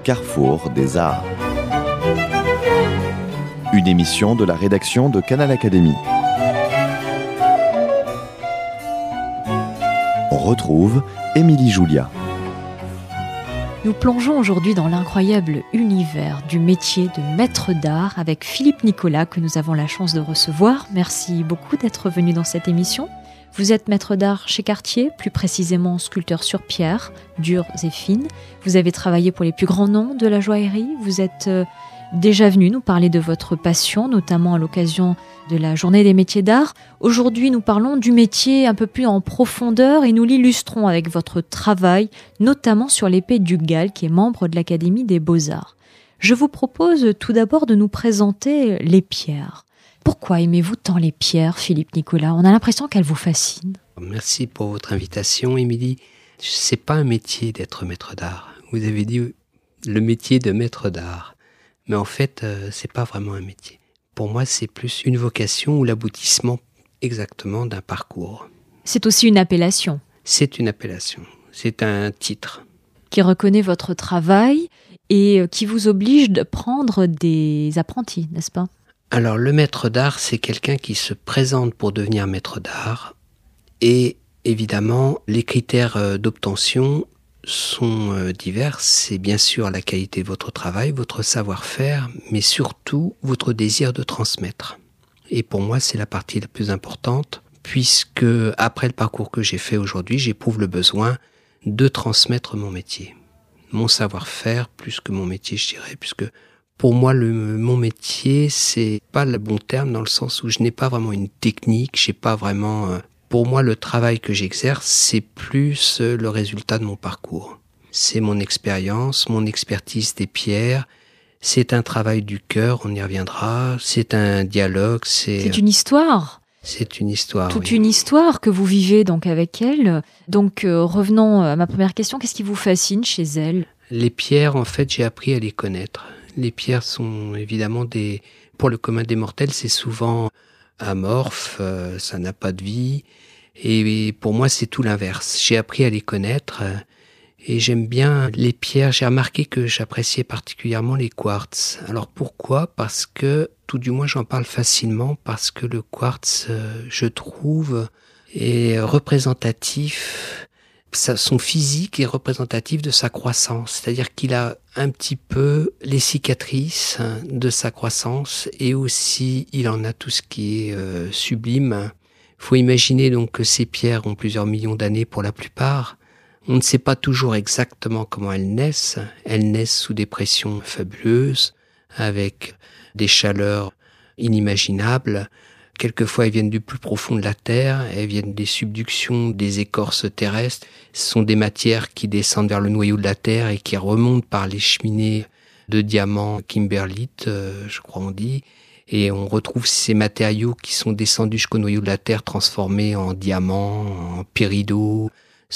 carrefour des arts. Une émission de la rédaction de Canal Académie. On retrouve Émilie Julia. Nous plongeons aujourd'hui dans l'incroyable univers du métier de maître d'art avec Philippe Nicolas que nous avons la chance de recevoir. Merci beaucoup d'être venu dans cette émission. Vous êtes maître d'art chez Cartier, plus précisément sculpteur sur pierre, dures et fines. Vous avez travaillé pour les plus grands noms de la joaillerie. Vous êtes déjà venu nous parler de votre passion, notamment à l'occasion de la Journée des métiers d'art. Aujourd'hui, nous parlons du métier un peu plus en profondeur et nous l'illustrons avec votre travail, notamment sur l'épée Duggal, qui est membre de l'Académie des Beaux-Arts. Je vous propose tout d'abord de nous présenter les pierres. Pourquoi aimez-vous tant les pierres, Philippe Nicolas ? On a l'impression qu'elles vous fascinent. Merci pour votre invitation, Émilie. C'est pas un métier d'être maître d'art. Vous avez dit le métier de maître d'art. Mais en fait, c'est pas vraiment un métier. Pour moi, c'est plus une vocation ou l'aboutissement exactement d'un parcours. C'est aussi une appellation. C'est une appellation. C'est un titre. Qui reconnaît votre travail et qui vous oblige de prendre des apprentis, n'est-ce pas ? Alors, le maître d'art, c'est quelqu'un qui se présente pour devenir maître d'art. Et évidemment, les critères d'obtention sont divers. C'est bien sûr la qualité de votre travail, votre savoir-faire, mais surtout votre désir de transmettre. Et pour moi, c'est la partie la plus importante, puisque après le parcours que j'ai fait aujourd'hui, j'éprouve le besoin de transmettre mon métier. Mon savoir-faire, plus que mon métier, je dirais, puisque pour moi, mon métier, c'est pas le bon terme dans le sens où je n'ai pas vraiment une technique, j'ai pas vraiment... Pour moi, le travail que j'exerce, c'est plus le résultat de mon parcours. C'est mon expérience, mon expertise des pierres. C'est un travail du cœur, on y reviendra. C'est un dialogue, C'est une histoire. C'est une histoire, Toute oui. une histoire que vous vivez donc avec elle. Donc revenons à ma première question. Qu'est-ce qui vous fascine chez elle ? Les pierres, en fait, j'ai appris à les connaître. Les pierres sont évidemment pour le commun des mortels, c'est souvent amorphe, ça n'a pas de vie. Et pour moi, c'est tout l'inverse. J'ai appris à les connaître et j'aime bien les pierres. J'ai remarqué que j'appréciais particulièrement les quartz. Alors pourquoi ? Parce que, tout du moins j'en parle facilement, parce que le quartz, je trouve, est représentatif. Son physique est représentatif de sa croissance, c'est-à-dire qu'il a un petit peu les cicatrices de sa croissance et aussi il en a tout ce qui est sublime. Il faut imaginer donc que ces pierres ont plusieurs millions d'années pour la plupart. On ne sait pas toujours exactement comment elles naissent. Elles naissent sous des pressions fabuleuses, avec des chaleurs inimaginables. Quelquefois, elles viennent du plus profond de la terre, elles viennent des subductions des écorces terrestres. Ce sont des matières qui descendent vers le noyau de la terre et qui remontent par les cheminées de diamants kimberlite, je crois on dit. Et on retrouve ces matériaux qui sont descendus jusqu'au noyau de la terre, transformés en diamants, en péridot,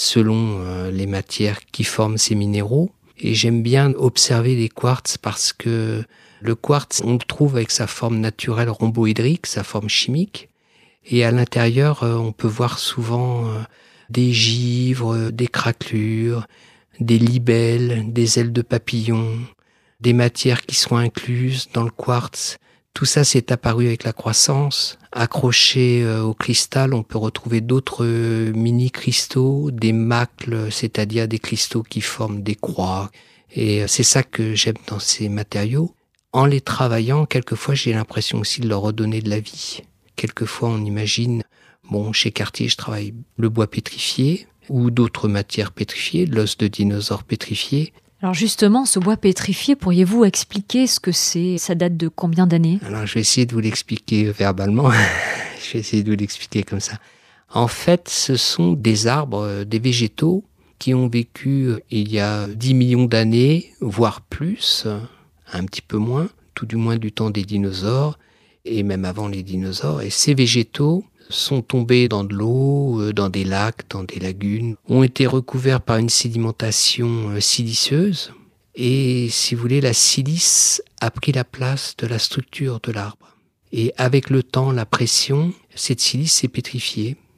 selon les matières qui forment ces minéraux. Et j'aime bien observer les quartz parce que le quartz, on le trouve avec sa forme naturelle rhomboédrique, sa forme chimique. Et à l'intérieur, on peut voir souvent des givres, des craquelures, des libelles, des ailes de papillon, des matières qui sont incluses dans le quartz. Tout ça s'est apparu avec la croissance. Accroché au cristal, on peut retrouver d'autres mini-cristaux, des macles, c'est-à-dire des cristaux qui forment des croix. Et c'est ça que j'aime dans ces matériaux. En les travaillant, quelquefois, j'ai l'impression aussi de leur redonner de la vie. Quelquefois, on imagine, chez Cartier, je travaille le bois pétrifié ou d'autres matières pétrifiées, l'os de dinosaure pétrifié. Alors justement, ce bois pétrifié, pourriez-vous expliquer ce que c'est ? Ça date de combien d'années ? Alors, je vais essayer de vous l'expliquer verbalement. Je vais essayer de vous l'expliquer comme ça. En fait, ce sont des arbres, des végétaux qui ont vécu il y a 10 millions d'années, voire plus, un petit peu moins, tout du moins du temps des dinosaures, et même avant les dinosaures. Et ces végétaux sont tombés dans de l'eau, dans des lacs, dans des lagunes, ont été recouverts par une sédimentation silicieuse. Et si vous voulez, la silice a pris la place de la structure de l'arbre. Et avec le temps, la pression, cette silice s'est pétrifiée.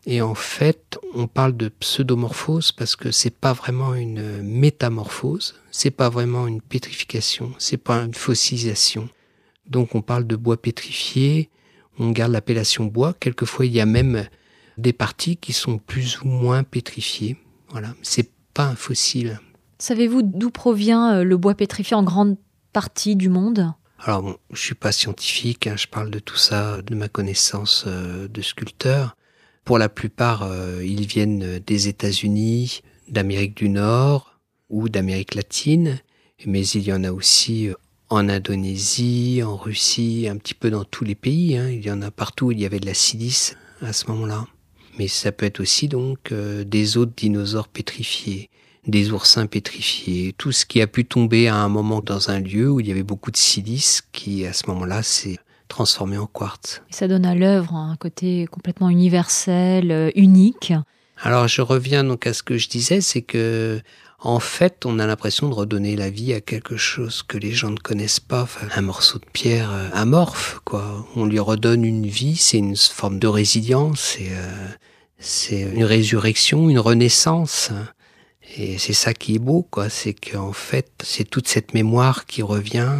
Et en fait, on parle de pseudomorphose parce que c'est pas vraiment une métamorphose, c'est pas vraiment une pétrification, c'est pas une fossilisation. Donc on parle de bois pétrifié, on garde l'appellation bois. Quelquefois, il y a même des parties qui sont plus ou moins pétrifiées. Voilà, c'est pas un fossile. Savez-vous d'où provient le bois pétrifié en grande partie du monde ? Alors bon, je suis pas scientifique, je parle de tout ça, de ma connaissance de sculpteur. Pour la plupart, ils viennent des États-Unis, d'Amérique du Nord ou d'Amérique latine, mais il y en a aussi en Indonésie, en Russie, un petit peu dans tous les pays. Il y en a partout où il y avait de la silice à ce moment-là. Mais ça peut être aussi donc des os de dinosaures pétrifiés, des oursins pétrifiés, tout ce qui a pu tomber à un moment dans un lieu où il y avait beaucoup de silice qui, à ce moment-là, s'est transformé en quartz. Et ça donne à l'œuvre un côté complètement universel, unique. Alors je reviens donc à ce que je disais, c'est que en fait, on a l'impression de redonner la vie à quelque chose que les gens ne connaissent pas. Enfin, un morceau de pierre amorphe, quoi. On lui redonne une vie, c'est une forme de résilience, c'est une résurrection, une renaissance. Et c'est ça qui est beau, quoi. C'est qu'en fait, c'est toute cette mémoire qui revient.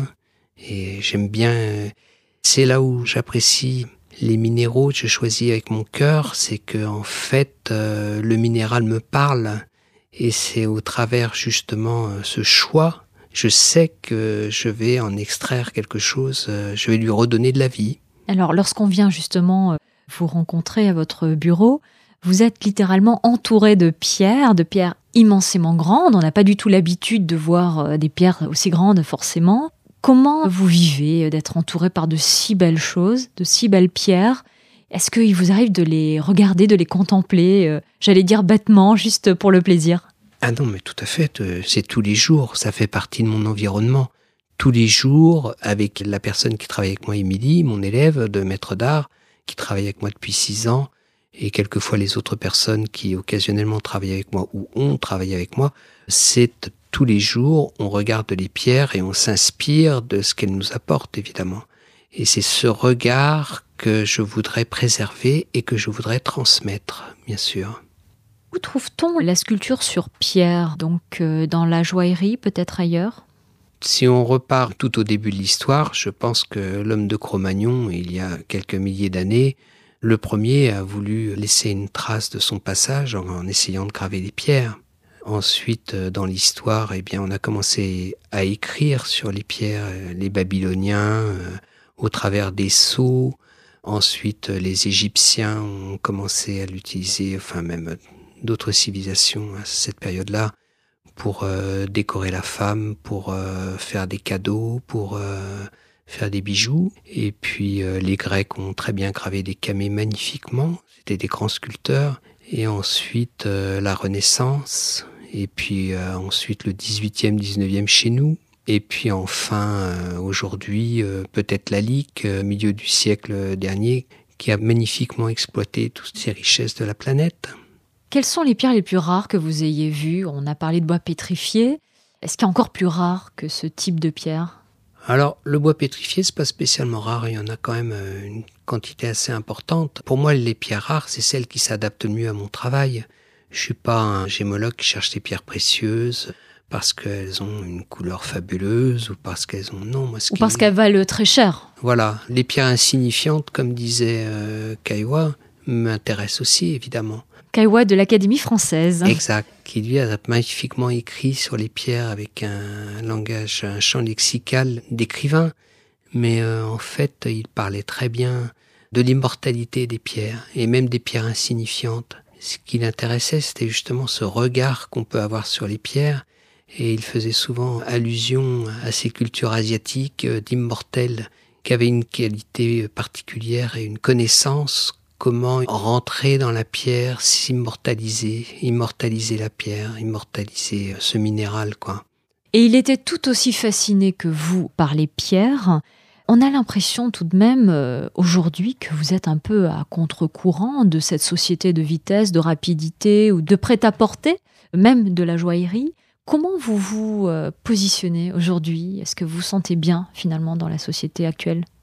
Et j'aime bien. C'est là où j'apprécie les minéraux que je choisis avec mon cœur. C'est que en fait, le minéral me parle. Et c'est au travers justement ce choix, je sais que je vais en extraire quelque chose, je vais lui redonner de la vie. Alors lorsqu'on vient justement vous rencontrer à votre bureau, vous êtes littéralement entouré de pierres immensément grandes. On n'a pas du tout l'habitude de voir des pierres aussi grandes forcément. Comment vous vivez d'être entouré par de si belles choses, de si belles pierres ? Est-ce qu'il vous arrive de les regarder, de les contempler, j'allais dire bêtement, juste pour le plaisir ? Ah non, mais tout à fait, c'est tous les jours, ça fait partie de mon environnement. Tous les jours, avec la personne qui travaille avec moi, Émilie, mon élève de maître d'art, qui travaille avec moi depuis 6 ans, et quelquefois les autres personnes qui occasionnellement travaillent avec moi ou ont travaillé avec moi, c'est tous les jours, on regarde les pierres et on s'inspire de ce qu'elles nous apportent, évidemment. Et c'est ce regard que je voudrais préserver et que je voudrais transmettre, bien sûr. Où trouve-t-on la sculpture sur pierre ? Donc dans la joaillerie, peut-être ailleurs ? Si on repart tout au début de l'histoire, je pense que l'homme de Cro-Magnon, il y a quelques milliers d'années, le premier a voulu laisser une trace de son passage en essayant de graver les pierres. Ensuite, dans l'histoire, on a commencé à écrire sur les pierres, les Babyloniens, au travers des sceaux. Ensuite, les Égyptiens ont commencé à l'utiliser, enfin même d'autres civilisations à cette période-là, pour décorer la femme, pour faire des cadeaux, pour faire des bijoux. Et puis les Grecs ont très bien gravé des camées magnifiquement, c'était des grands sculpteurs. Et ensuite la Renaissance, et puis ensuite le 18e, 19e chez nous. Et puis enfin, aujourd'hui, peut-être la Lique, milieu du siècle dernier, qui a magnifiquement exploité toutes ces richesses de la planète. Quelles sont les pierres les plus rares que vous ayez vues ? On a parlé de bois pétrifié. Est-ce qu'il y a encore plus rare que ce type de pierre ? Alors, le bois pétrifié, c'est pas spécialement rare. Il y en a quand même une quantité assez importante. Pour moi, les pierres rares, c'est celles qui s'adaptent le mieux à mon travail. Je suis pas un gémologue qui cherche des pierres précieuses parce qu'elles ont une couleur fabuleuse ou parce qu'elles ont... Non, moi, ou parce qu'elles valent très cher. Voilà. Les pierres insignifiantes, comme disait Caillois, m'intéressent aussi, évidemment. Caillois de l'Académie française. Exact. Qui lui a magnifiquement écrit sur les pierres avec un langage, un champ lexical d'écrivain. Mais en fait, il parlait très bien de l'immortalité des pierres et même des pierres insignifiantes. Ce qui l'intéressait, c'était justement ce regard qu'on peut avoir sur les pierres. Et il faisait souvent allusion à ces cultures asiatiques d'immortels qui avaient une qualité particulière et une connaissance. Comment rentrer dans la pierre, immortaliser la pierre, immortaliser ce minéral, quoi. Et il était tout aussi fasciné que vous par les pierres. On a l'impression tout de même aujourd'hui que vous êtes un peu à contre-courant de cette société de vitesse, de rapidité ou de prêt-à-porter, même de la joaillerie. Comment vous vous positionnez aujourd'hui ? Est-ce que vous vous sentez bien finalement dans la société actuelle ?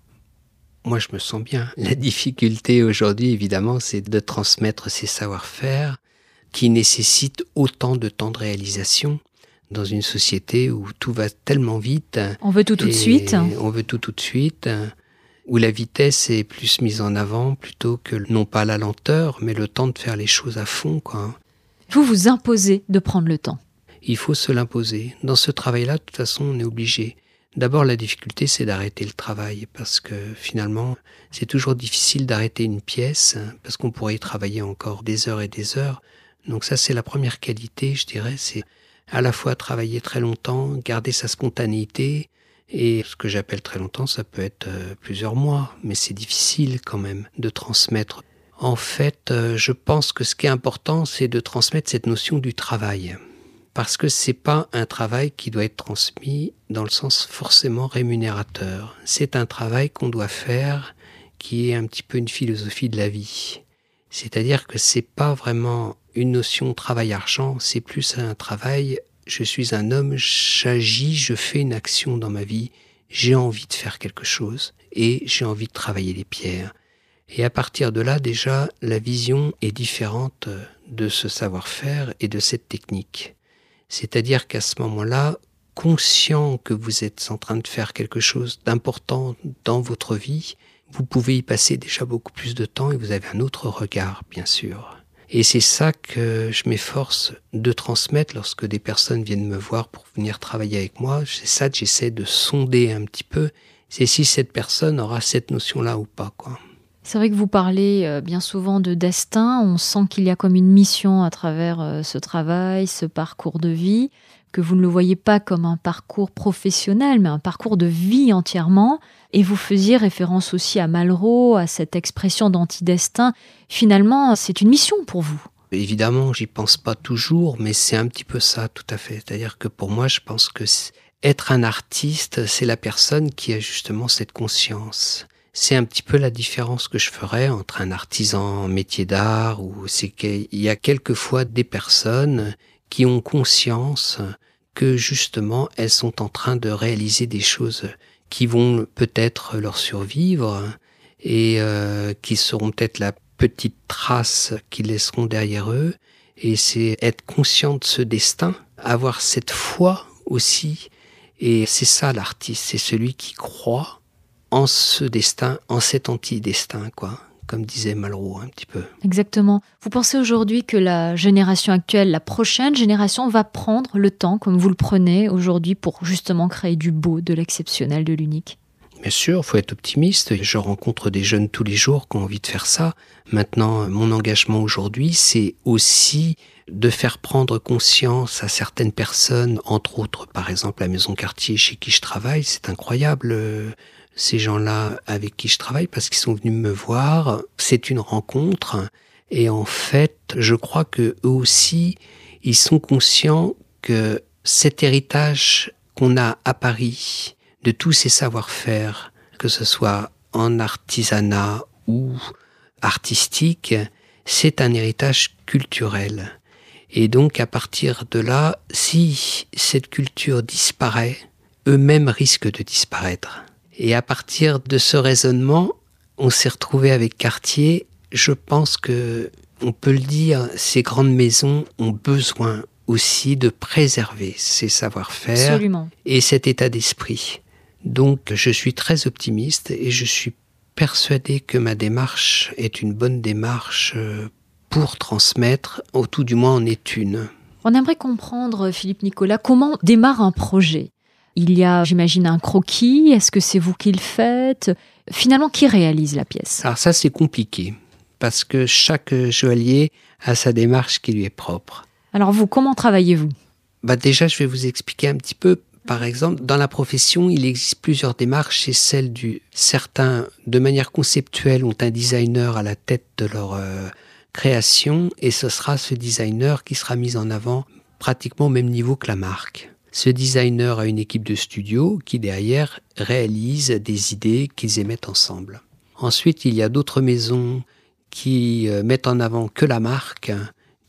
moi je me sens bien. La difficulté aujourd'hui, évidemment, c'est de transmettre ces savoir-faire qui nécessitent autant de temps de réalisation dans une société où tout va tellement vite. On veut tout de suite. On veut tout de suite, où la vitesse est plus mise en avant plutôt que non pas la lenteur, mais le temps de faire les choses à fond, quoi. Vous vous imposez de prendre le temps. Il faut se l'imposer. Dans ce travail-là, de toute façon, on est obligé. D'abord, la difficulté, c'est d'arrêter le travail, parce que finalement, c'est toujours difficile d'arrêter une pièce, parce qu'on pourrait y travailler encore des heures et des heures. Donc ça, c'est la première qualité, je dirais, c'est à la fois travailler très longtemps, garder sa spontanéité, et ce que j'appelle très longtemps, ça peut être plusieurs mois, mais c'est difficile quand même de transmettre. En fait, je pense que ce qui est important, c'est de transmettre cette notion du travail. Parce que c'est pas un travail qui doit être transmis dans le sens forcément rémunérateur. C'est un travail qu'on doit faire qui est un petit peu une philosophie de la vie. C'est-à-dire que c'est pas vraiment une notion travail-argent, c'est plus un travail, je suis un homme, j'agis, je fais une action dans ma vie, j'ai envie de faire quelque chose et j'ai envie de travailler les pierres. Et à partir de là, déjà, la vision est différente de ce savoir-faire et de cette technique. C'est-à-dire qu'à ce moment-là, conscient que vous êtes en train de faire quelque chose d'important dans votre vie, vous pouvez y passer déjà beaucoup plus de temps et vous avez un autre regard, bien sûr. Et c'est ça que je m'efforce de transmettre lorsque des personnes viennent me voir pour venir travailler avec moi. C'est ça que j'essaie de sonder un petit peu. C'est si cette personne aura cette notion-là ou pas, quoi. C'est vrai que vous parlez bien souvent de destin. On sent qu'il y a comme une mission à travers ce travail, ce parcours de vie, que vous ne le voyez pas comme un parcours professionnel, mais un parcours de vie entièrement. Et vous faisiez référence aussi à Malraux, à cette expression d'antidestin. Finalement, c'est une mission pour vous. Évidemment, j'y pense pas toujours, mais c'est un petit peu ça, tout à fait. C'est-à-dire que pour moi, je pense que être un artiste, c'est la personne qui a justement cette conscience. C'est un petit peu la différence que je ferais entre un artisan en métier d'art, où c'est qu'il y a quelquefois des personnes qui ont conscience que justement elles sont en train de réaliser des choses qui vont peut-être leur survivre et qui seront peut-être la petite trace qu'ils laisseront derrière eux. Et c'est être conscient de ce destin, avoir cette foi aussi. Et c'est ça l'artiste, c'est celui qui croit en ce destin, en cet antidestin, quoi, comme disait Malraux un petit peu. Exactement. Vous pensez aujourd'hui que la génération actuelle, la prochaine génération, va prendre le temps, comme vous le prenez aujourd'hui, pour justement créer du beau, de l'exceptionnel, de l'unique ? Bien sûr, il faut être optimiste. Je rencontre des jeunes tous les jours qui ont envie de faire ça. Maintenant, mon engagement aujourd'hui, c'est aussi de faire prendre conscience à certaines personnes, entre autres, par exemple, la Maison Cartier chez qui je travaille. C'est incroyable, ces gens-là avec qui je travaille, parce qu'ils sont venus me voir. C'est une rencontre. Et en fait, je crois que eux aussi, ils sont conscients que cet héritage qu'on a à Paris, de tous ces savoir-faire, que ce soit en artisanat ou artistique, c'est un héritage culturel. Et donc, à partir de là, si cette culture disparaît, eux-mêmes risquent de disparaître. Et à partir de ce raisonnement, on s'est retrouvé avec Cartier. Je pense que, on peut le dire, ces grandes maisons ont besoin aussi de préserver ces savoir-faire. Absolument. Et cet état d'esprit. Donc, je suis très optimiste et je suis persuadé que ma démarche est une bonne démarche pour transmettre, ou tout du moins en est une. On aimerait comprendre, Philippe Nicolas, comment démarre un projet. Il y a, j'imagine, un croquis. Est-ce que c'est vous qui le faites ? Finalement, qui réalise la pièce ? Alors ça, c'est compliqué, parce que chaque joaillier a sa démarche qui lui est propre. Alors vous, comment travaillez-vous ? Déjà, je vais vous expliquer un petit peu. Par exemple, dans la profession, il existe plusieurs démarches. C'est celle certains, de manière conceptuelle, ont un designer à la tête de leur création, et ce sera ce designer qui sera mis en avant pratiquement au même niveau que la marque. Ce designer a une équipe de studio qui, derrière, réalise des idées qu'ils émettent ensemble. Ensuite, il y a d'autres maisons qui mettent en avant que la marque,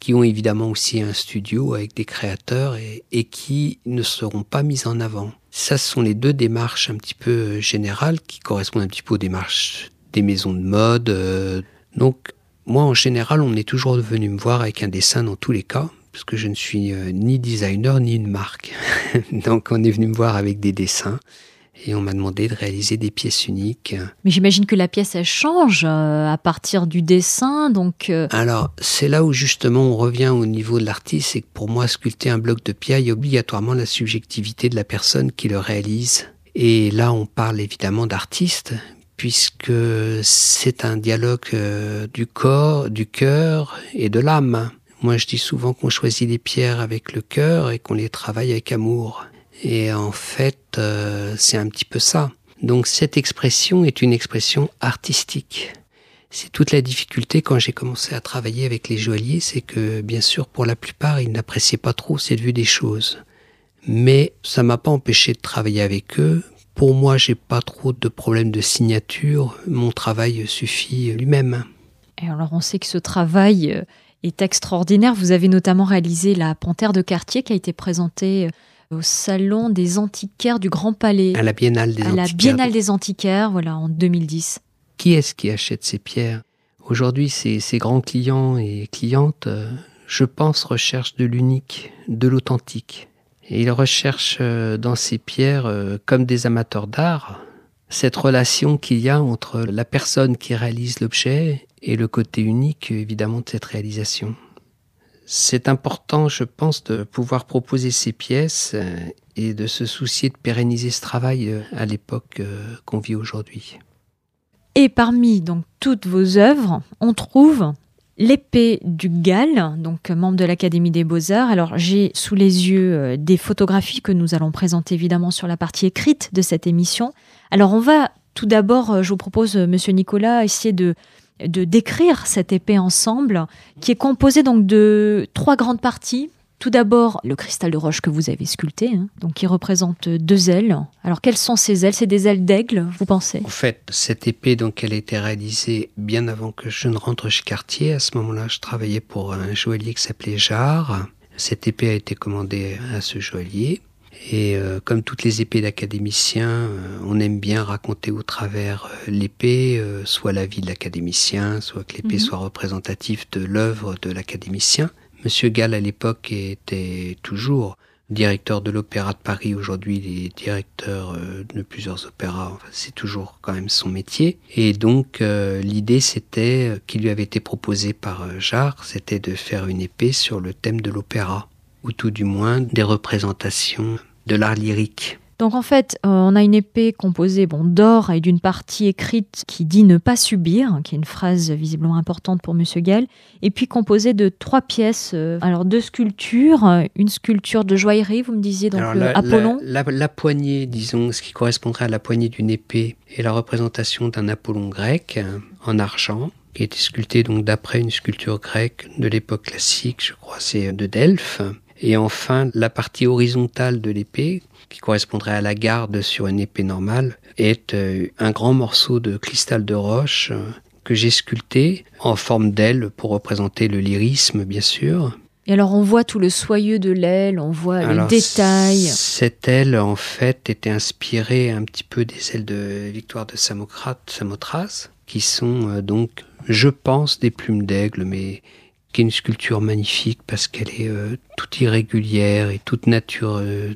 qui ont évidemment aussi un studio avec des créateurs et qui ne seront pas mises en avant. Ça, ce sont les deux démarches un petit peu générales qui correspondent un petit peu aux démarches des maisons de mode. Donc, moi, en général, on est toujours venu me voir avec un dessin dans tous les cas, parce que je ne suis ni designer ni une marque. Donc, on est venu me voir avec des dessins. Et on m'a demandé de réaliser des pièces uniques. Mais j'imagine que la pièce, elle change à partir du dessin, donc... Alors, c'est là où justement on revient au niveau de l'artiste, c'est que pour moi, sculpter un bloc de pierre, il y a obligatoirement la subjectivité de la personne qui le réalise. Et là, on parle évidemment d'artiste, puisque c'est un dialogue du corps, du cœur et de l'âme. Moi, je dis souvent qu'on choisit les pierres avec le cœur et qu'on les travaille avec amour. Et en fait, c'est un petit peu ça. Donc cette expression est une expression artistique. C'est toute la difficulté quand j'ai commencé à travailler avec les joailliers, c'est que bien sûr pour la plupart ils n'appréciaient pas trop cette vue des choses. Mais ça m'a pas empêché de travailler avec eux. Pour moi, j'ai pas trop de problèmes de signature. Mon travail suffit lui-même. Et alors on sait que ce travail est extraordinaire. Vous avez notamment réalisé la Panthère de Cartier qui a été présentée au Salon des Antiquaires du Grand Palais. À la Biennale des Antiquaires. À la Biennale des Antiquaires, voilà, en 2010. Qui est-ce qui achète ces pierres ? Aujourd'hui, ces grands clients et clientes, je pense, recherchent de l'unique, de l'authentique. Et ils recherchent dans ces pierres, comme des amateurs d'art, cette relation qu'il y a entre la personne qui réalise l'objet et le côté unique, évidemment, de cette réalisation. C'est important, je pense, de pouvoir proposer ces pièces et de se soucier de pérenniser ce travail à l'époque qu'on vit aujourd'hui. Et parmi donc toutes vos œuvres, on trouve l'épée du Gall, donc membre de l'Académie des Beaux-Arts. Alors j'ai sous les yeux des photographies que nous allons présenter évidemment sur la partie écrite de cette émission. Alors on va tout d'abord, je vous propose, Monsieur Nicolas, essayer de décrire cette épée ensemble, qui est composée donc de 3 grandes parties. Tout d'abord, le cristal de roche que vous avez sculpté, donc qui représente 2 ailes. Alors, quelles sont ces ailes ? C'est des ailes d'aigle, vous pensez ? En fait, cette épée, donc, elle a été réalisée bien avant que je ne rentre chez Cartier. À ce moment-là, je travaillais pour un joaillier qui s'appelait Jarre. Cette épée a été commandée à ce joaillier. Et comme toutes les épées d'académiciens, on aime bien raconter au travers l'épée, soit la vie de l'académicien, soit que l'épée soit représentative de l'œuvre de l'académicien. Monsieur Gall, à l'époque, était toujours directeur de l'Opéra de Paris. Aujourd'hui, il est directeur de plusieurs opéras. Enfin, c'est toujours quand même son métier. Et donc, l'idée, c'était, qui lui avait été proposée par Jarre, c'était de faire une épée sur le thème de l'opéra, ou tout du moins des représentations de l'art lyrique. Donc en fait, on a une épée composée d'or et d'une partie écrite qui dit « ne pas subir », qui est une phrase visiblement importante pour Monsieur Gall, et puis composée de 3 pièces, alors 2 sculptures, une sculpture de joaillerie, vous me disiez, donc Apollon. La poignée, disons, ce qui correspondrait à la poignée d'une épée, est la représentation d'un Apollon grec en argent, qui a été sculpté donc d'après une sculpture grecque de l'époque classique, je crois c'est de Delphes. Et enfin, la partie horizontale de l'épée, qui correspondrait à la garde sur une épée normale, est un grand morceau de cristal de roche que j'ai sculpté en forme d'aile pour représenter le lyrisme, bien sûr. Et alors, on voit tout le soyeux de l'aile, on voit le détail. Cette aile, en fait, était inspirée un petit peu des ailes de Victoire de Samothrace, qui sont donc, je pense, des plumes d'aigle, mais qui est une sculpture magnifique parce qu'elle est toute irrégulière et toute nature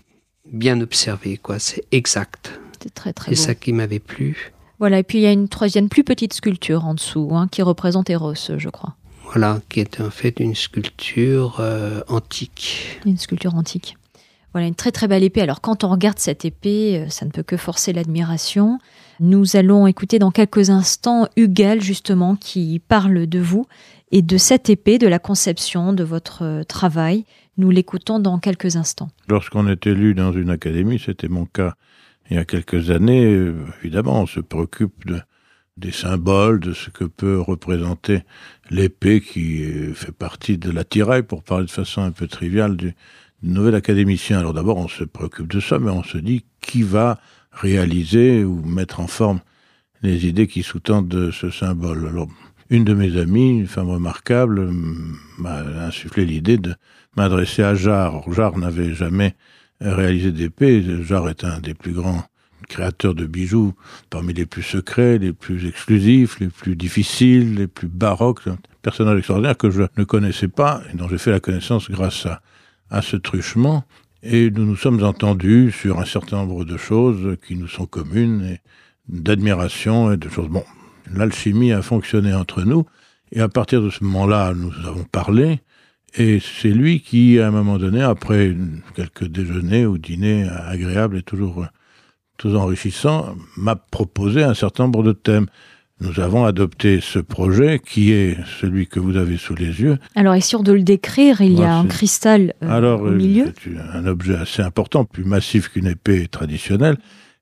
bien observée, quoi. C'est exact. C'est très très beau. C'est ça qui m'avait plu. Voilà, et puis il y a une 3e plus petite sculpture en dessous, qui représente Eros, je crois. Voilà, qui est en fait une sculpture antique. Une sculpture antique. Voilà, une très très belle épée. Alors quand on regarde cette épée, ça ne peut que forcer l'admiration. Nous allons écouter dans quelques instants Hugues Gall, justement, qui parle de vous et de cette épée, de la conception de votre travail. Nous l'écoutons dans quelques instants. Lorsqu'on est élu dans une académie, c'était mon cas il y a quelques années, évidemment, on se préoccupe des symboles, de ce que peut représenter l'épée qui fait partie de l'attirail, pour parler de façon un peu triviale, du nouvel académicien. Alors d'abord, on se préoccupe de ça, mais on se dit qui va réaliser ou mettre en forme les idées qui sous-tendent ce symbole. Alors, une de mes amies, une femme remarquable, m'a insufflé l'idée de m'adresser à Jarre. Or, Jarre n'avait jamais réalisé d'épée. Jarre est un des plus grands créateurs de bijoux, parmi les plus secrets, les plus exclusifs, les plus difficiles, les plus baroques. Un personnage extraordinaire que je ne connaissais pas et dont j'ai fait la connaissance grâce à ce truchement. Et nous nous sommes entendus sur un certain nombre de choses qui nous sont communes, et d'admiration et de choses. Bon, l'alchimie a fonctionné entre nous, et à partir de ce moment-là, nous avons parlé, et c'est lui qui, à un moment donné, après quelques déjeuners ou dîners agréables et toujours enrichissants, m'a proposé un certain nombre de thèmes. Nous avons adopté ce projet qui est celui que vous avez sous les yeux. Alors, est sûr de le décrire, il y a un cristal au milieu. C'est un objet assez important, plus massif qu'une épée traditionnelle.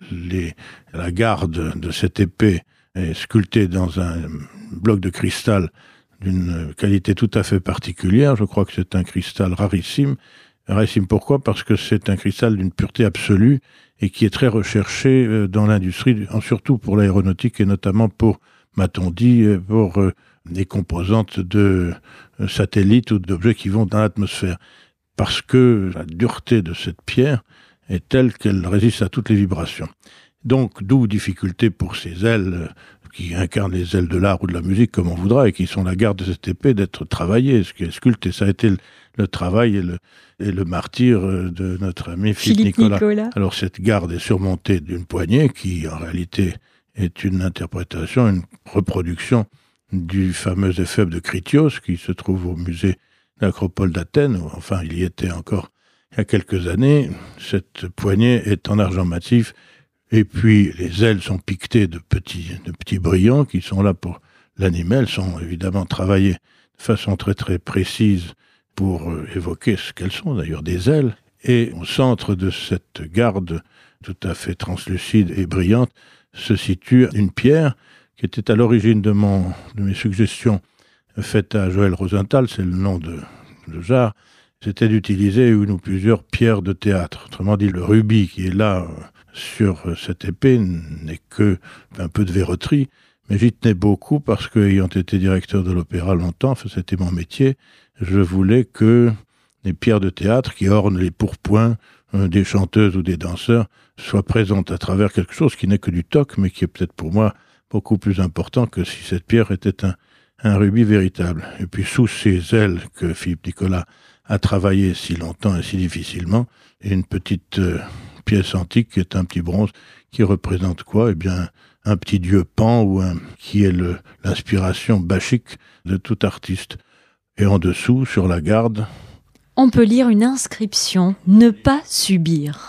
La garde de cette épée est sculptée dans un bloc de cristal d'une qualité tout à fait particulière. Je crois que c'est un cristal rarissime. Rarissime pourquoi ? Parce que c'est un cristal d'une pureté absolue et qui est très recherché dans l'industrie, surtout pour l'aéronautique et notamment pour, m'a-t-on dit, pour des composantes de satellites ou d'objets qui vont dans l'atmosphère. Parce que la dureté de cette pierre est telle qu'elle résiste à toutes les vibrations. Donc, d'où difficulté pour ces ailes qui incarnent les ailes de l'art ou de la musique comme on voudra et qui sont la garde de cette épée d'être travaillées, ce qui est sculpté. Ça a été le travail et le martyre de notre ami Philippe Nicolas. Alors cette garde est surmontée d'une poignée qui en réalité est une interprétation, une reproduction du fameux éphèbe de Critios qui se trouve au musée de l'Acropole d'Athènes. Enfin, il y était encore il y a quelques années. Cette poignée est en argent massif. Et puis, les ailes sont piquetées de petits brillants qui sont là pour l'animer. Elles sont évidemment travaillées de façon très très précise pour évoquer ce qu'elles sont, d'ailleurs des ailes. Et au centre de cette garde tout à fait translucide et brillante se situe une pierre qui était à l'origine de mes suggestions faites à Joël Rosenthal, c'est le nom de Jarre. C'était d'utiliser une ou plusieurs pierres de théâtre. Autrement dit, le rubis qui est là sur cette épée n'est que un peu de verroterie, mais j'y tenais beaucoup parce que, ayant été directeur de l'opéra longtemps, c'était mon métier, je voulais que les pierres de théâtre qui ornent les pourpoints des chanteuses ou des danseurs soient présentes à travers quelque chose qui n'est que du toc, mais qui est peut-être pour moi beaucoup plus important que si cette pierre était un rubis véritable. Et puis sous ces ailes que Philippe Nicolas a travaillé si longtemps et si difficilement, et une petite pièce antique qui est un petit bronze qui représente quoi ? Eh bien, un petit dieu Pan qui est l'inspiration bachique de tout artiste. Et en dessous, sur la garde, on peut lire une inscription « Ne pas subir ».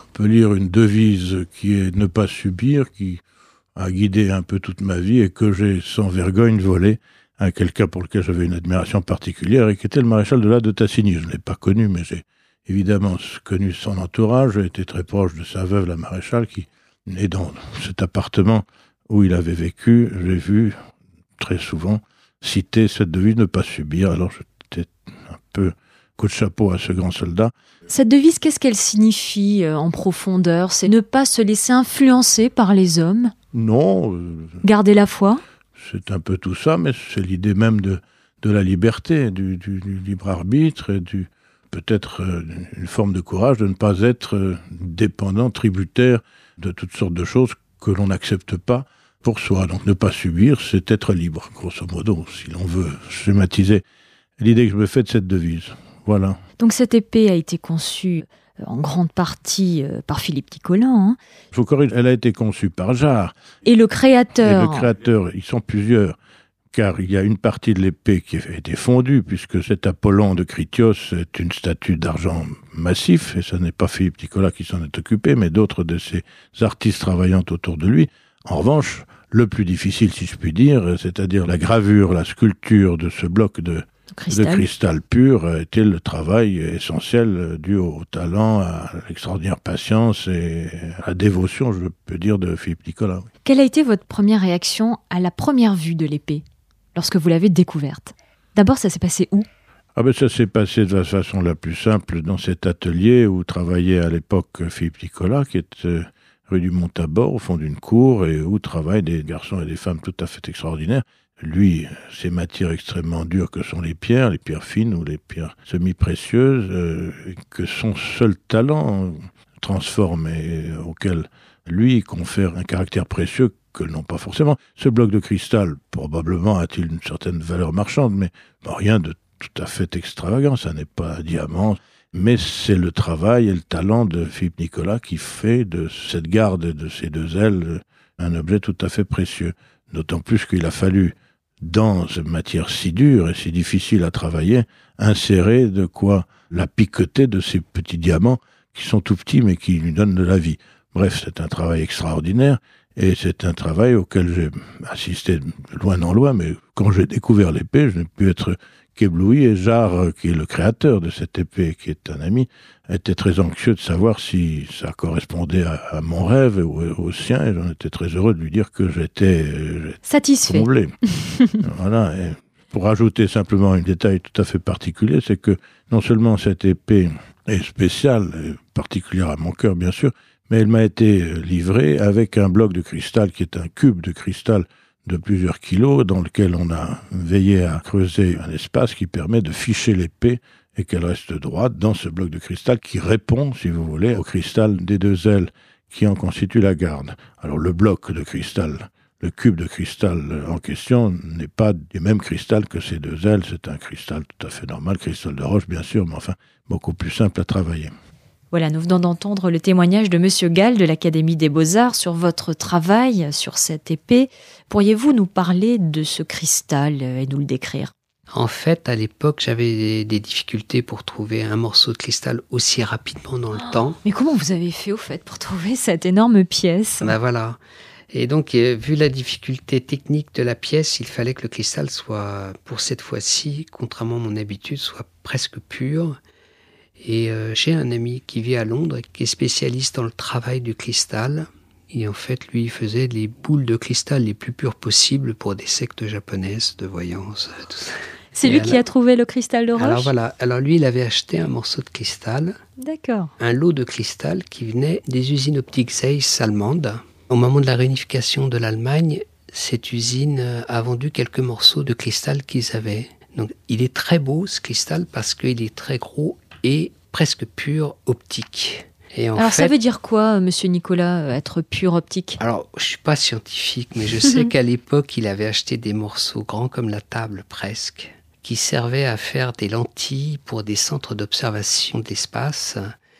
On peut lire une devise qui est « Ne pas subir », qui a guidé un peu toute ma vie et que j'ai sans vergogne volé à quelqu'un pour lequel j'avais une admiration particulière et qui était le maréchal de la de Tassigny. Je ne l'ai pas connu, mais j'ai évidemment connu son entourage. J'ai été très proche de sa veuve, la maréchale, qui est dans cet appartement où il avait vécu. J'ai vu très souvent citer cette devise « Ne pas subir ». Alors j'étais un peu coup de chapeau à ce grand soldat. Cette devise, qu'est-ce qu'elle signifie en profondeur ? C'est ne pas se laisser influencer par les hommes ? Non. Garder la foi ? C'est un peu tout ça, mais c'est l'idée même de la liberté, du libre arbitre et peut-être une forme de courage de ne pas être dépendant, tributaire de toutes sortes de choses que l'on n'accepte pas pour soi. Donc ne pas subir, c'est être libre, grosso modo, si l'on veut schématiser l'idée que je me fais de cette devise. Voilà. Donc cette épée a été conçue en grande partie par Philippe Nicolas. Hein. Je vous corrige, elle a été conçue par Jarre. Et le créateur. Ils sont plusieurs, car il y a une partie de l'épée qui a été fondue, puisque cet Apollon de Critios est une statue d'argent massif, et ce n'est pas Philippe Nicolas qui s'en est occupé, mais d'autres de ces artistes travaillant autour de lui. En revanche, le plus difficile, si je puis dire, c'est-à-dire la gravure, la sculpture de ce bloc de cristal pur, a été le travail essentiel dû au talent, à l'extraordinaire patience et à la dévotion, je peux dire, de Philippe Nicolas. Oui. Quelle a été votre première réaction à la première vue de l'épée, lorsque vous l'avez découverte ? D'abord, ça s'est passé où ? Ça s'est passé de la façon la plus simple dans cet atelier où travaillait à l'époque Philippe Nicolas, qui est rue du Mont-Tabor, au fond d'une cour, et où travaillent des garçons et des femmes tout à fait extraordinaires. lui, ces matières extrêmement dures que sont les pierres fines ou les pierres semi-précieuses, que son seul talent transforme et auquel lui confère un caractère précieux que n'ont pas forcément. Ce bloc de cristal, probablement a-t-il une certaine valeur marchande, mais rien de tout à fait extravagant, ça n'est pas un diamant, mais c'est le travail et le talent de Philippe Nicolas qui fait de cette garde et de ces deux ailes un objet tout à fait précieux. D'autant plus qu'il a fallu, dans une matière si dure et si difficile à travailler, insérer de quoi la piqueter de ces petits diamants qui sont tout petits mais qui lui donnent de la vie. Bref, c'est un travail extraordinaire et c'est un travail auquel j'ai assisté loin en loin, mais quand j'ai découvert l'épée, je n'ai pu être qu'ébloui, et Jarre, qui est le créateur de cette épée, qui est un ami, était très anxieux de savoir si ça correspondait à mon rêve ou au sien, et j'en étais très heureux de lui dire que j'étais satisfait. Comblé. Voilà. Et pour ajouter simplement un détail tout à fait particulier, c'est que non seulement cette épée est spéciale, et particulière à mon cœur bien sûr, mais elle m'a été livrée avec un bloc de cristal qui est un cube de cristal de plusieurs kilos, dans lequel on a veillé à creuser un espace qui permet de ficher l'épée et qu'elle reste droite dans ce bloc de cristal qui répond, si vous voulez, au cristal des deux ailes qui en constituent la garde. Alors le bloc de cristal, le cube de cristal en question n'est pas du même cristal que ces deux ailes, c'est un cristal tout à fait normal, cristal de roche bien sûr, mais enfin beaucoup plus simple à travailler. Voilà, nous venons d'entendre le témoignage de Monsieur Gall de l'Académie des Beaux-Arts sur votre travail, sur cette épée. Pourriez-vous nous parler de ce cristal et nous le décrire ? En fait, à l'époque, j'avais des difficultés pour trouver un morceau de cristal aussi rapidement dans le temps. Mais comment vous avez fait au fait pour trouver cette énorme pièce ? Ben voilà. Et donc, vu la difficulté technique de la pièce, il fallait que le cristal soit, pour cette fois-ci, contrairement à mon habitude, soit presque pur. Et j'ai un ami qui vit à Londres, qui est spécialiste dans le travail du cristal. Et en fait, lui, il faisait les boules de cristal les plus pures possibles pour des sectes japonaises de voyance. Tout ça. C'est lui qui a trouvé le cristal de roche ? Alors voilà. Alors lui, il avait acheté un morceau de cristal. D'accord. Un lot de cristal qui venait des usines optiques Zeiss allemandes. Au moment de la réunification de l'Allemagne, cette usine a vendu quelques morceaux de cristal qu'ils avaient. Donc il est très beau, ce cristal, parce qu'il est très gros et presque pur optique. Et alors ça veut dire quoi, Monsieur Nicolas, être pur optique ? Alors, je suis pas scientifique, mais je sais qu'à l'époque, il avait acheté des morceaux grands comme la table presque, qui servaient à faire des lentilles pour des centres d'observation de l'espace.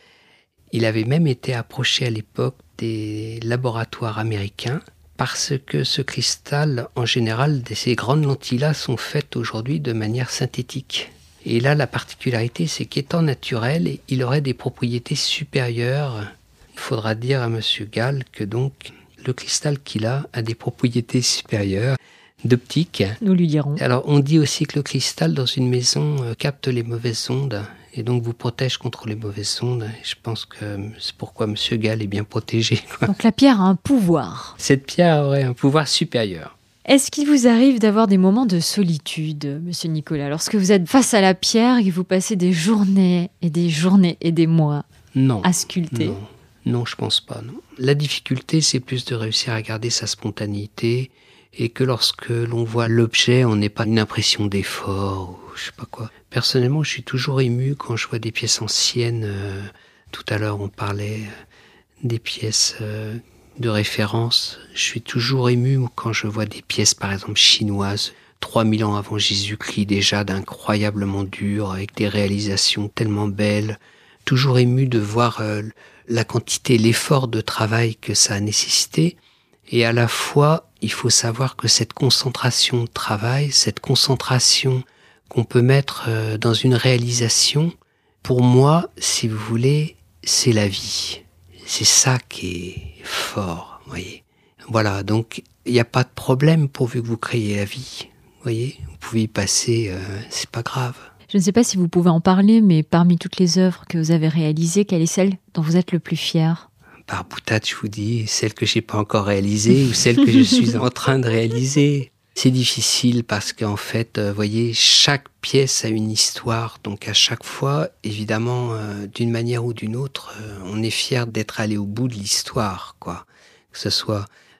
Il avait même été approché à l'époque des laboratoires américains, parce que ce cristal, en général, ces grandes lentilles-là sont faites aujourd'hui de manière synthétique. Et là, la particularité, c'est qu'étant naturel, il aurait des propriétés supérieures. Il faudra dire à Monsieur Gall que donc le cristal qu'il a des propriétés supérieures d'optique. Nous lui dirons. Alors, on dit aussi que le cristal dans une maison capte les mauvaises ondes et donc vous protège contre les mauvaises ondes. Et je pense que c'est pourquoi Monsieur Gall est bien protégé, quoi. Donc la pierre a un pouvoir. Cette pierre aurait un pouvoir supérieur. Est-ce qu'il vous arrive d'avoir des moments de solitude, Monsieur Nicolas, lorsque vous êtes face à la pierre et que vous passez des journées et des journées et des mois à sculpter ? Non, je pense pas. Non. La difficulté, c'est plus de réussir à garder sa spontanéité et que lorsque l'on voit l'objet, on n'ait pas une impression d'effort ou je sais pas quoi. Personnellement, je suis toujours ému quand je vois des pièces anciennes. Tout à l'heure, on parlait des pièces de référence. Je suis toujours ému quand je vois des pièces, par exemple, chinoises, 3000 ans avant Jésus-Christ, déjà d'incroyablement dures, avec des réalisations tellement belles. Toujours ému de voir la quantité, l'effort de travail que ça a nécessité. Et à la fois, il faut savoir que cette concentration de travail, cette concentration qu'on peut mettre dans une réalisation, pour moi, si vous voulez, c'est la vie. C'est ça qui est fort, voyez. Voilà, donc il n'y a pas de problème pourvu que vous créez la vie, voyez. Vous pouvez y passer, c'est pas grave. Je ne sais pas si vous pouvez en parler, mais parmi toutes les œuvres que vous avez réalisées, quelle est celle dont vous êtes le plus fier ? Par boutade, je vous dis, celle que j'ai pas encore réalisée ou celle que je suis en train de réaliser. C'est difficile parce qu'en fait, voyez, chaque pièce a une histoire. Donc à chaque fois, évidemment, d'une manière ou d'une autre, on est fier d'être allé au bout de l'histoire, quoi. Que ce soit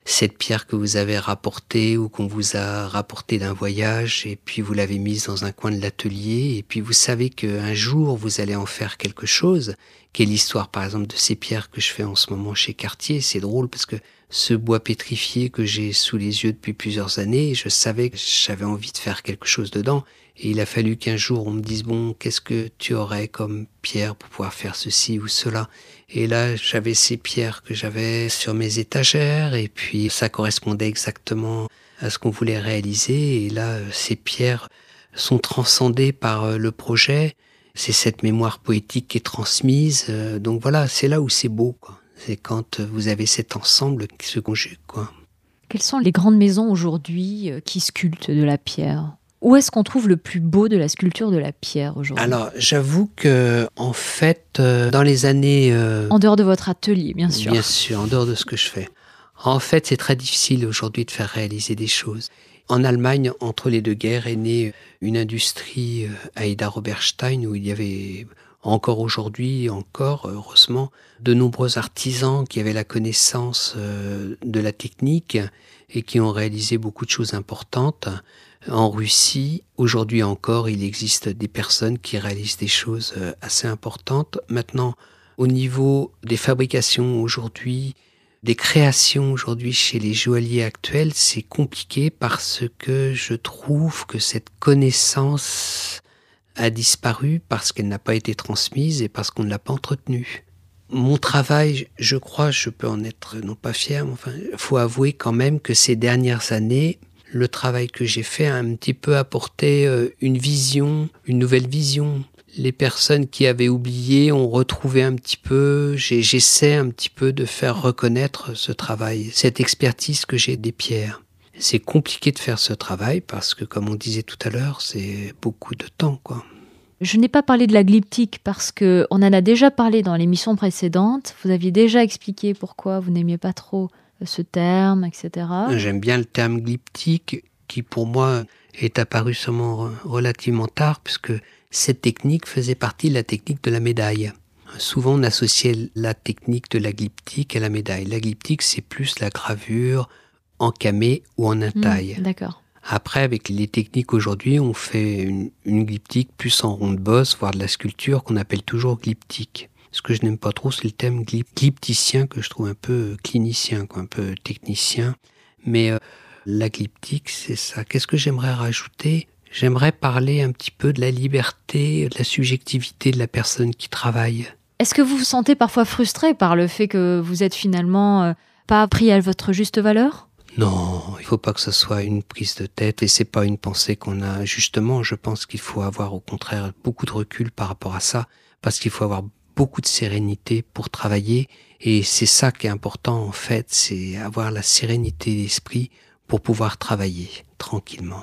cette pierre que vous avez rapportée ou qu'on vous a rapportée d'un voyage et puis vous l'avez mise dans un coin de l'atelier et puis vous savez qu'un jour vous allez en faire quelque chose. Quelle l'histoire par exemple de ces pierres que je fais en ce moment chez Cartier. C'est drôle parce que ce bois pétrifié que j'ai sous les yeux depuis plusieurs années, je savais que j'avais envie de faire quelque chose dedans. Et il a fallu qu'un jour on me dise, bon, qu'est-ce que tu aurais comme pierre pour pouvoir faire ceci ou cela? Et là, j'avais ces pierres que j'avais sur mes étagères et puis ça correspondait exactement à ce qu'on voulait réaliser. Et là, ces pierres sont transcendées par le projet. C'est cette mémoire poétique qui est transmise. Donc voilà, c'est là où c'est beau, quoi. C'est quand vous avez cet ensemble qui se conjugue, quoi. Quelles sont les grandes maisons aujourd'hui qui sculptent de la pierre ? Où est-ce qu'on trouve le plus beau de la sculpture de la pierre aujourd'hui ? Alors, j'avoue que, en fait, dans les années... En dehors de votre atelier, bien sûr. Bien sûr, en dehors de ce que je fais. En fait, c'est très difficile aujourd'hui de faire réaliser des choses. En Allemagne, entre les deux guerres, est née une industrie à Idar-Oberstein où il y avait encore aujourd'hui, heureusement, de nombreux artisans qui avaient la connaissance de la technique et qui ont réalisé beaucoup de choses importantes. En Russie, aujourd'hui encore, il existe des personnes qui réalisent des choses assez importantes. Maintenant, au niveau des fabrications aujourd'hui, des créations aujourd'hui chez les joailliers actuels, c'est compliqué parce que je trouve que cette connaissance a disparu parce qu'elle n'a pas été transmise et parce qu'on ne l'a pas entretenue. Mon travail, je crois, je peux en être non pas fier, mais enfin, faut avouer quand même que ces dernières années, le travail que j'ai fait a un petit peu apporté une vision, une nouvelle vision. Les personnes qui avaient oublié ont retrouvé un petit peu, j'essaie un petit peu de faire reconnaître ce travail, cette expertise que j'ai des pierres. C'est compliqué de faire ce travail parce que, comme on disait tout à l'heure, c'est beaucoup de temps, quoi. Je n'ai pas parlé de la glyptique parce qu'on en a déjà parlé dans l'émission précédente. Vous aviez déjà expliqué pourquoi vous n'aimiez pas trop ce terme, etc. J'aime bien le terme glyptique qui, pour moi, est apparu seulement relativement tard puisque cette technique faisait partie de la technique de la médaille. Souvent, on associait la technique de la glyptique à la médaille. La glyptique, c'est plus la gravure en camé ou en intaille. D'accord. Après, avec les techniques aujourd'hui, on fait une glyptique plus en ronde bosse, voire de la sculpture qu'on appelle toujours glyptique. Ce que je n'aime pas trop, c'est le terme glypticien que je trouve un peu clinicien, quoi, un peu technicien. Mais la glyptique, c'est ça. Qu'est-ce que j'aimerais rajouter ? J'aimerais parler un petit peu de la liberté, de la subjectivité de la personne qui travaille. Est-ce que vous vous sentez parfois frustré par le fait que vous êtes finalement pas pris à votre juste valeur ? Non, il faut pas que ce soit une prise de tête et c'est pas une pensée qu'on a. Justement, je pense qu'il faut avoir au contraire beaucoup de recul par rapport à ça parce qu'il faut avoir beaucoup de sérénité pour travailler et c'est ça qui est important en fait, c'est avoir la sérénité d'esprit pour pouvoir travailler tranquillement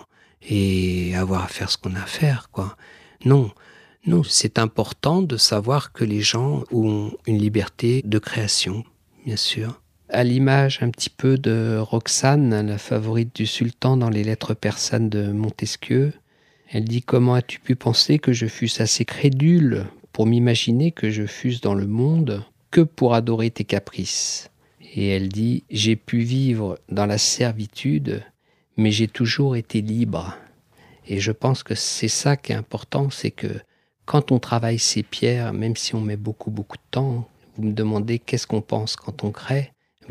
et avoir à faire ce qu'on a à faire, quoi. Non, c'est important de savoir que les gens ont une liberté de création, bien sûr. À l'image un petit peu de Roxane, la favorite du sultan dans les lettres persanes de Montesquieu, elle dit « Comment as-tu pu penser que je fusse assez crédule pour m'imaginer que je fusse dans le monde que pour adorer tes caprices ?» Et elle dit « J'ai pu vivre dans la servitude, mais j'ai toujours été libre. » Et je pense que c'est ça qui est important, c'est que quand on travaille ces pierres, même si on met beaucoup de temps, vous me demandez qu'est-ce qu'on pense quand on crée,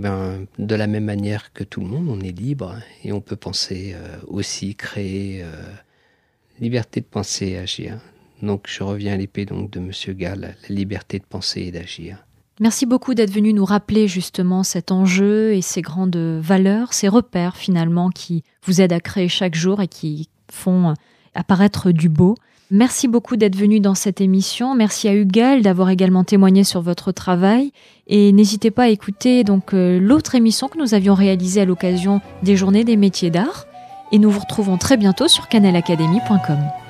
de la même manière que tout le monde, on est libre et on peut penser aussi, créer, liberté de penser et agir. Donc je reviens à l'épée donc, de Monsieur Gall, la liberté de penser et d'agir. Merci beaucoup d'être venu nous rappeler justement cet enjeu et ces grandes valeurs, ces repères finalement qui vous aident à créer chaque jour et qui font apparaître du beau. Merci beaucoup d'être venu dans cette émission. Merci à Hugues d'avoir également témoigné sur votre travail. Et n'hésitez pas à écouter donc l'autre émission que nous avions réalisée à l'occasion des Journées des métiers d'art. Et nous vous retrouvons très bientôt sur canalacademy.com.